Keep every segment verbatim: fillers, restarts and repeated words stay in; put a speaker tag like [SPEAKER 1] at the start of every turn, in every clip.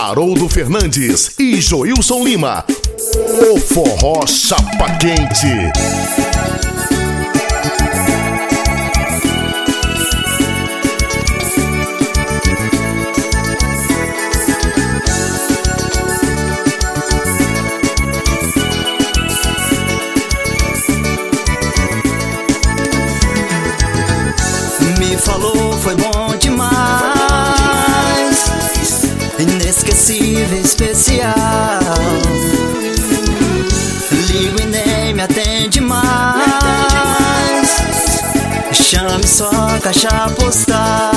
[SPEAKER 1] Haroldo Fernandes e Joilson Lima. O Forró Chapa Quente.
[SPEAKER 2] Me falou, foi bom demais, inesquecível, especial. Ligo e nem me atende mais, chame só caixa postal.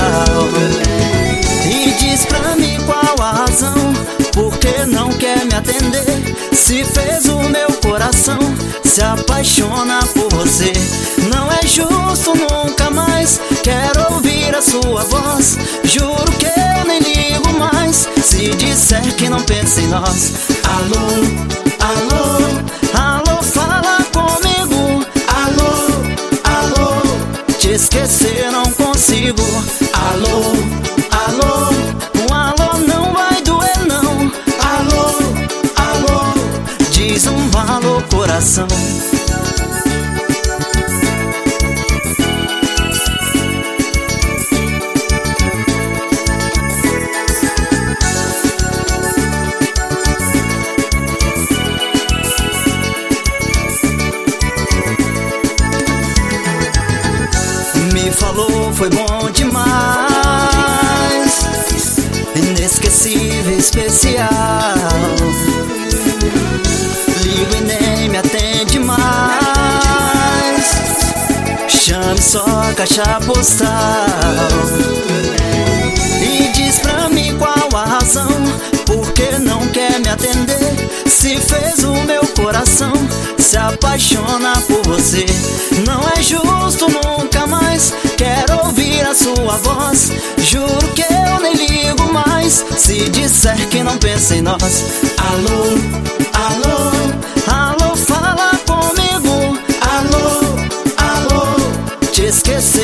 [SPEAKER 2] E diz pra mim qual a razão, porque não quer me atender. Se fez o meu coração se apaixona por você. Não é justo, nunca mais quero ouvir a sua voz. Juro que eu nem ligo mais se disser que não pensa em nós. Alô, alô, alô, fala comigo. Alô, alô, te esquecer não consigo. Alô, alô, um alô não vai doer não. Alô, alô, diz um alô coração. Me falou, foi bom demais, inesquecível, especial. Ligo e nem me atende mais, chame só caixa postal. E diz pra mim qual a razão, porque não quer me atender. Se fez o meu coração se apaixona por você. Não é justo, nunca mais quero ouvir a sua voz. Juro que eu nem ligo mais se disser que não pensa em nós. Alô, alô, alô, fala comigo. Alô, alô, te esqueci